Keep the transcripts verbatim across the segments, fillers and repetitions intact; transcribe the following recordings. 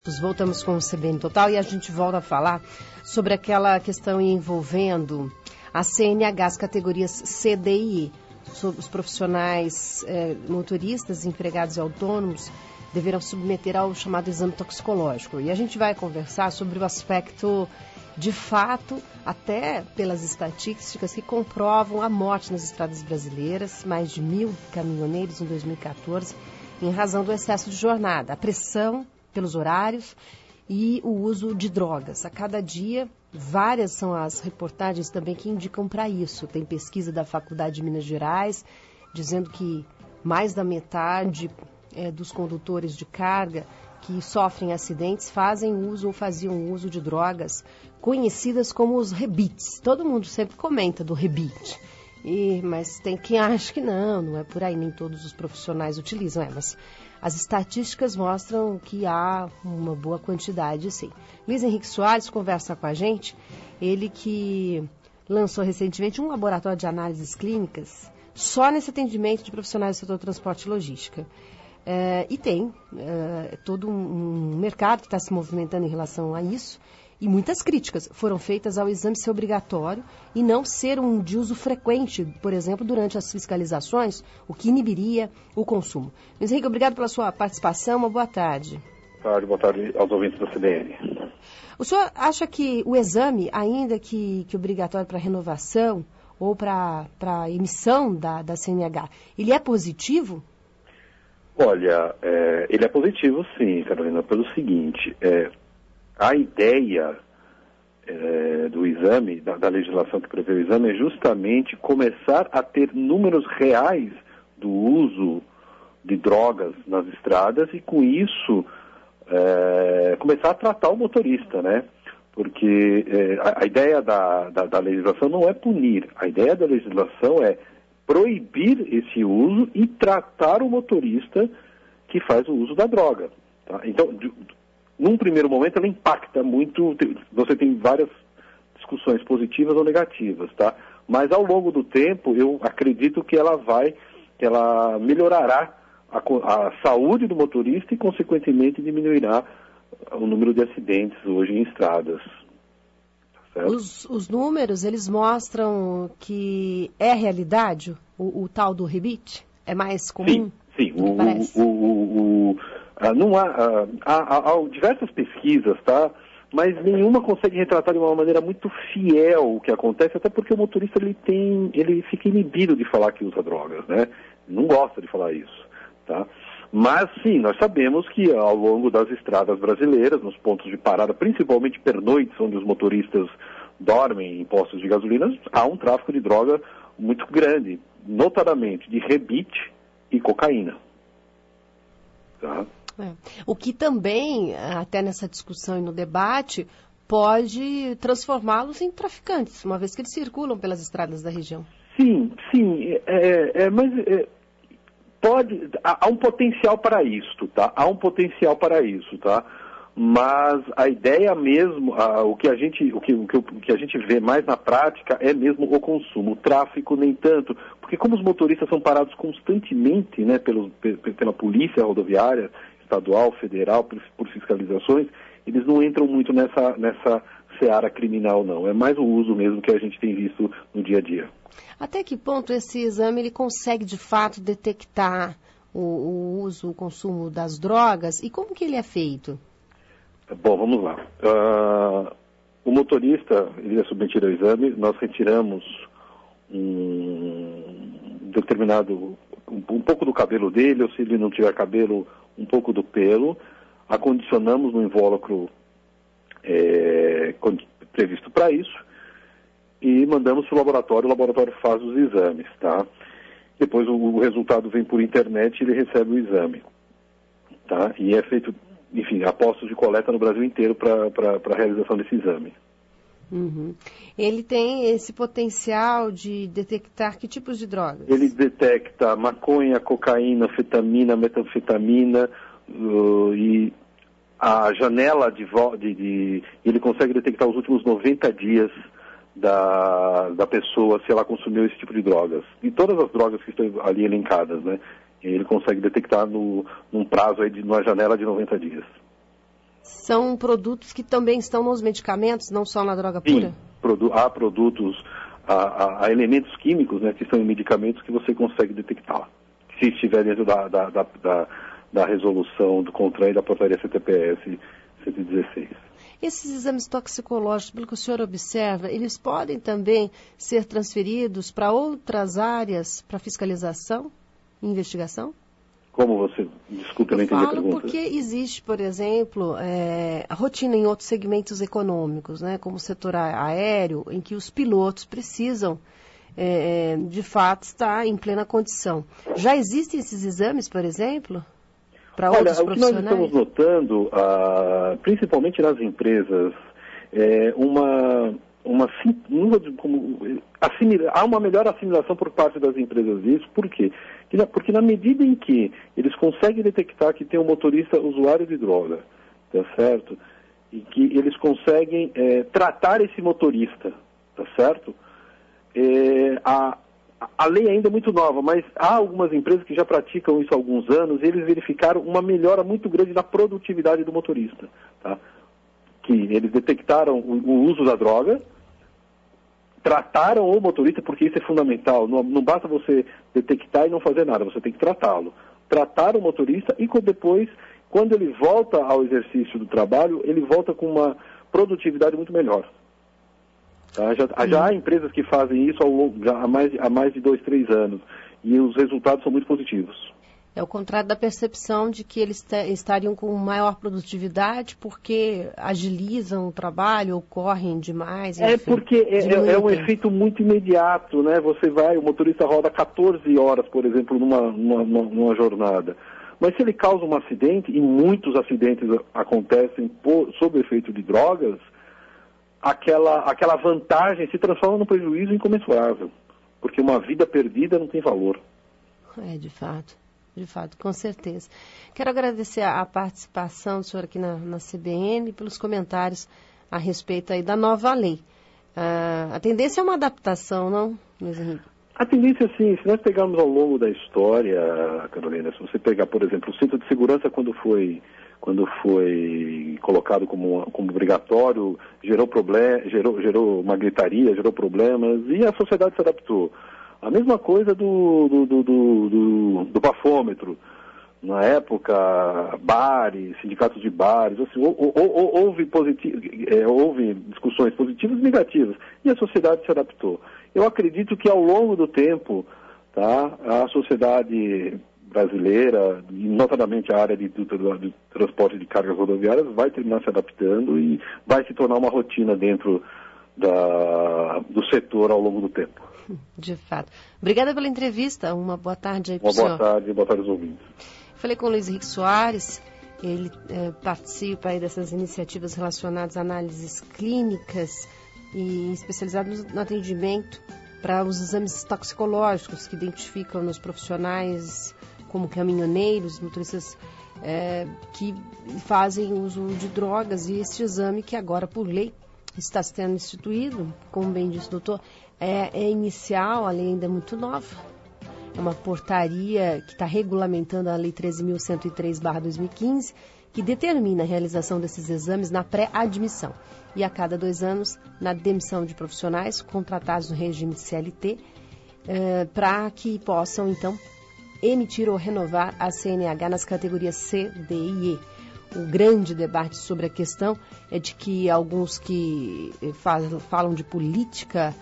Voltamos com o C B N Total e a gente volta a falar sobre aquela questão envolvendo a C N H, as categorias C, D e E. Sobre os profissionais eh, motoristas, empregados e autônomos deverão submeter ao chamado exame toxicológico. E a gente vai conversar sobre o aspecto de fato, até pelas estatísticas que comprovam a morte nas estradas brasileiras, mais de mil caminhoneiros em dois mil e quatorze, em razão do excesso de jornada, a pressão pelos horários e o uso de drogas. A cada dia, várias são as reportagens também que indicam para isso. Tem pesquisa da Faculdade de Minas Gerais, dizendo que mais da metade é, dos condutores de carga que sofrem acidentes fazem uso ou faziam uso de drogas conhecidas como os rebites. Todo mundo sempre comenta do rebite. E, mas tem quem acha que não, não é por aí, nem todos os profissionais utilizam, é, mas as estatísticas mostram que há uma boa quantidade, sim. Luiz Henrique Soares conversa com a gente, ele que lançou recentemente um laboratório de análises clínicas só nesse atendimento de profissionais do setor transporte e logística. É, e tem é, todo um, um mercado que está se movimentando em relação a isso. E muitas críticas foram feitas ao exame ser obrigatório e não ser um de uso frequente, por exemplo, durante as fiscalizações, o que inibiria o consumo. Luiz Henrique, obrigado pela sua participação. Uma boa tarde. Boa tarde, boa tarde aos ouvintes da C B N. O senhor acha que o exame, ainda que, que obrigatório para renovação ou para a emissão da, da C N H, ele é positivo? Olha, é, ele é positivo sim, Carolina, pelo seguinte... É, A ideia é, do exame, da, da legislação que prevê o exame, é justamente começar a ter números reais do uso de drogas nas estradas e, com isso, é, começar a tratar o motorista, né? Porque é, a, a ideia da, da, da legislação não é punir, a ideia da legislação é proibir esse uso e tratar o motorista que faz o uso da droga. Tá? Então, de, num primeiro momento, ela impacta muito, você tem várias discussões positivas ou negativas, tá? Mas ao longo do tempo, eu acredito que ela vai, que ela melhorará a, a saúde do motorista e, consequentemente, diminuirá o número de acidentes hoje em estradas. Tá certo? Os, os números, eles mostram que é realidade o, o tal do rebite? É mais comum? Sim, sim. O, o, o, o, Ah, não há, ah, há, há, há diversas pesquisas, tá? Mas nenhuma consegue retratar de uma maneira muito fiel o que acontece, até porque o motorista ele tem, ele fica inibido de falar que usa drogas, né? Não gosta de falar isso, tá? Mas sim, nós sabemos que ao longo das estradas brasileiras, nos pontos de parada, principalmente pernoites, onde os motoristas dormem em postos de gasolina, há um tráfico de droga muito grande, notadamente de rebite e cocaína, tá? É. O que também, até nessa discussão e no debate, pode transformá-los em traficantes, uma vez que eles circulam pelas estradas da região. Sim, sim, é, é, mas é, pode, há, há um potencial para isso, tá? Há um potencial para isso, tá? Mas a ideia mesmo, a, o, que a gente, o, que, o, que, o que a gente vê mais na prática é mesmo o consumo, o tráfico nem tanto, porque como os motoristas são parados constantemente, né, pelo, pela polícia rodoviária, estadual, federal, por, por fiscalizações, eles não entram muito nessa, nessa seara criminal, não. É mais o uso mesmo que a gente tem visto no dia a dia. Até que ponto esse exame ele consegue, de fato, detectar o, o uso, o consumo das drogas? E como que ele é feito? Bom, vamos lá. Uh, o motorista, ele é submetido ao exame, nós retiramos um determinado, um, um pouco do cabelo dele, ou se ele não tiver cabelo, um pouco do pelo, acondicionamos no invólucro é, previsto para isso e mandamos para o laboratório, o laboratório faz os exames, tá? Depois o, o resultado vem por internet e ele recebe o exame, tá? E é feito, enfim, há postos de coleta no Brasil inteiro para a realização desse exame. Uhum. Ele tem esse potencial de detectar que tipos de drogas? Ele detecta maconha, cocaína, anfetamina, metanfetamina uh, e a janela de, de, de... Ele consegue detectar os últimos noventa dias da, da pessoa se ela consumiu esse tipo de drogas. E todas as drogas que estão ali elencadas, né? Ele consegue detectar no, num prazo aí de uma janela de noventa dias. São produtos que também estão nos medicamentos, não só na droga Sim, pura? Produ- há produtos, há, há, há elementos químicos, né, que são em medicamentos que você consegue detectar, se estiver dentro da, da, da, da, da resolução do CONTRAN e da portaria C T P S cento e dezesseis. Esses exames toxicológicos, pelo que o senhor observa, eles podem também ser transferidos para outras áreas para fiscalização e investigação? Como você... Desculpe, eu não entendi a Falo pergunta. porque existe, por exemplo, é, a rotina em outros segmentos econômicos, né, como o setor aéreo, em que os pilotos precisam, é, de fato, estar em plena condição. Já existem esses exames, por exemplo, para outros Olha, o que nós profissionais? estamos notando, ah, principalmente nas empresas, é uma... uma sim- não vou dizer como, assimila, há uma melhor assimilação por parte das empresas disso. Por quê? Que na- Porque na medida em que eles conseguem detectar que tem um motorista usuário de droga, tá certo? E que eles conseguem é, tratar esse motorista, tá certo? É, a, a lei ainda é muito nova, mas há algumas empresas que já praticam isso há alguns anos e eles verificaram uma melhora muito grande na produtividade do motorista, tá? Que eles detectaram o, o uso da droga, trataram o motorista, porque isso é fundamental. Não, não basta você detectar e não fazer nada, você tem que tratá-lo. Tratar o motorista e depois, quando ele volta ao exercício do trabalho, ele volta com uma produtividade muito melhor. Tá? Já, já há empresas que fazem isso ao longo, já há, mais, há mais de dois, três anos. E os resultados são muito positivos. É o contrário da percepção de que eles te- estariam com maior produtividade porque agilizam o trabalho ou correm demais. É enfim, porque é, diminuem é o um tempo. efeito muito imediato, né? Você vai, o motorista roda catorze horas, por exemplo, numa, numa, numa jornada. Mas se ele causa um acidente, e muitos acidentes acontecem por, sob o efeito de drogas, aquela, aquela vantagem se transforma num prejuízo incomensurável. Porque uma vida perdida não tem valor. É, de fato. De fato, com certeza. Quero agradecer a, a participação do senhor aqui na, na C B N pelos comentários a respeito aí da nova lei. Ah, a tendência é uma adaptação, não, Luiz Henrique? A tendência, sim, se nós pegarmos ao longo da história, Carolina, se você pegar, por exemplo, o cinto de segurança quando foi, quando foi colocado como, como obrigatório, gerou, problem, gerou, gerou uma gritaria, gerou problemas, e a sociedade se adaptou. A mesma coisa do, do, do, do, do, do bafômetro. Na época, bares, sindicatos de bares, assim, ou, ou, ou, houve, positi- é, houve discussões positivas e negativas, e a sociedade se adaptou. Eu acredito que ao longo do tempo, tá, a sociedade brasileira, e notadamente a área de, do, do, do transporte de cargas rodoviárias, vai terminar se adaptando e vai se tornar uma rotina dentro da, do setor ao longo do tempo. De fato. Obrigada pela entrevista. Uma boa tarde aí para o Uma senhor. boa tarde, boa tarde aos ouvintes. Falei com o Luiz Henrique Soares, ele eh, participa aí dessas iniciativas relacionadas a análises clínicas e especializado no, no atendimento para os exames toxicológicos que identificam nos profissionais como caminhoneiros, motoristas eh, que fazem uso de drogas, e este exame que agora, por lei, está sendo instituído, como bem disse o doutor, é, é inicial, a lei ainda é muito nova. É uma portaria que está regulamentando a Lei treze mil cento e três barra dois mil e quinze, que determina a realização desses exames na pré-admissão e a cada dois anos na demissão de profissionais contratados no regime de C L T, eh, para que possam, então, emitir ou renovar a C N H nas categorias C, D e E. O grande debate sobre a questão é de que alguns que falam de política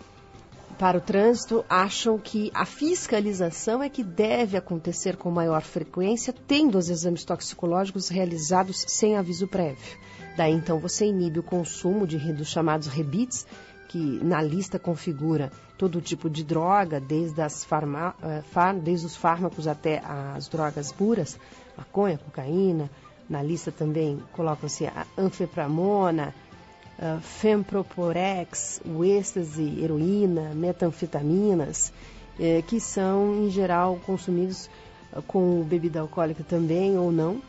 para o trânsito acham que a fiscalização é que deve acontecer com maior frequência, tendo os exames toxicológicos realizados sem aviso prévio. Daí, então, você inibe o consumo de, dos chamados rebits, que na lista configura todo tipo de droga, desde, as farma, desde os fármacos até as drogas puras, maconha, cocaína. Na lista também colocam-se a anfepramona, Uh, femproporex, o êxtase, heroína, metanfetaminas, eh, que são, em geral, consumidos uh, com bebida alcoólica também ou não,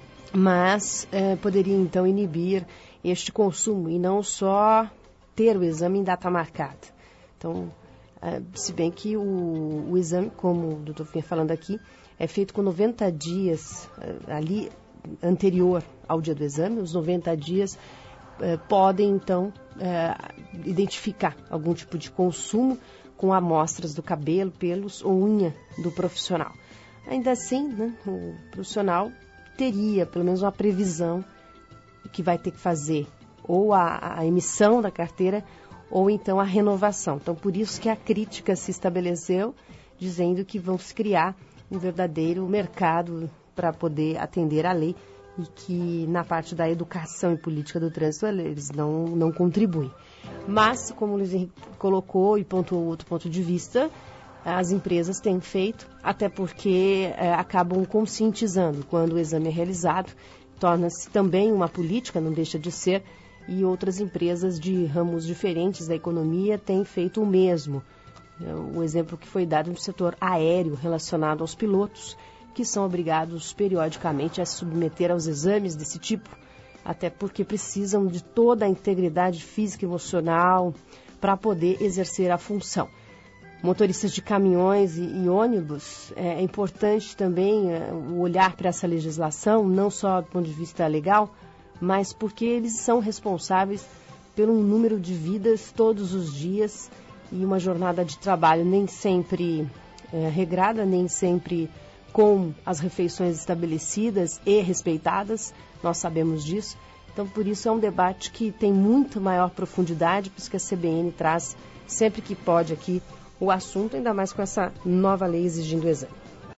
mas eh, poderiam, então, inibir este consumo e não só ter o exame em data marcada. Então, uh, se bem que o, o exame, como o doutor vinha falando aqui, é feito com noventa dias uh, ali anterior ao dia do exame, os noventa dias, eh, podem, então, eh, identificar algum tipo de consumo com amostras do cabelo, pelos ou unha do profissional. Ainda assim, né, o profissional teria pelo menos uma previsão que vai ter que fazer ou a, a emissão da carteira ou então a renovação. Então, por isso que a crítica se estabeleceu, dizendo que vão se criar um verdadeiro mercado para poder atender à lei e que na parte da educação e política do trânsito eles não, não contribuem. Mas, como o Luiz Henrique colocou e pontuou outro ponto de vista, as empresas têm feito, até porque é, acabam conscientizando. Quando o exame é realizado, torna-se também uma política, não deixa de ser, e outras empresas de ramos diferentes da economia têm feito o mesmo. O exemplo que foi dado no setor aéreo relacionado aos pilotos, que são obrigados periodicamente a se submeter aos exames desse tipo, até porque precisam de toda a integridade física e emocional para poder exercer a função. Motoristas de caminhões e, e ônibus, é, é importante também é, o olhar para essa legislação, não só do ponto de vista legal, mas porque eles são responsáveis por um número de vidas todos os dias e uma jornada de trabalho nem sempre é, regrada, nem sempre com as refeições estabelecidas e respeitadas, nós sabemos disso. Então, por isso é um debate que tem muito maior profundidade, por isso que a C B N traz sempre que pode aqui o assunto, ainda mais com essa nova lei exigindo o exame.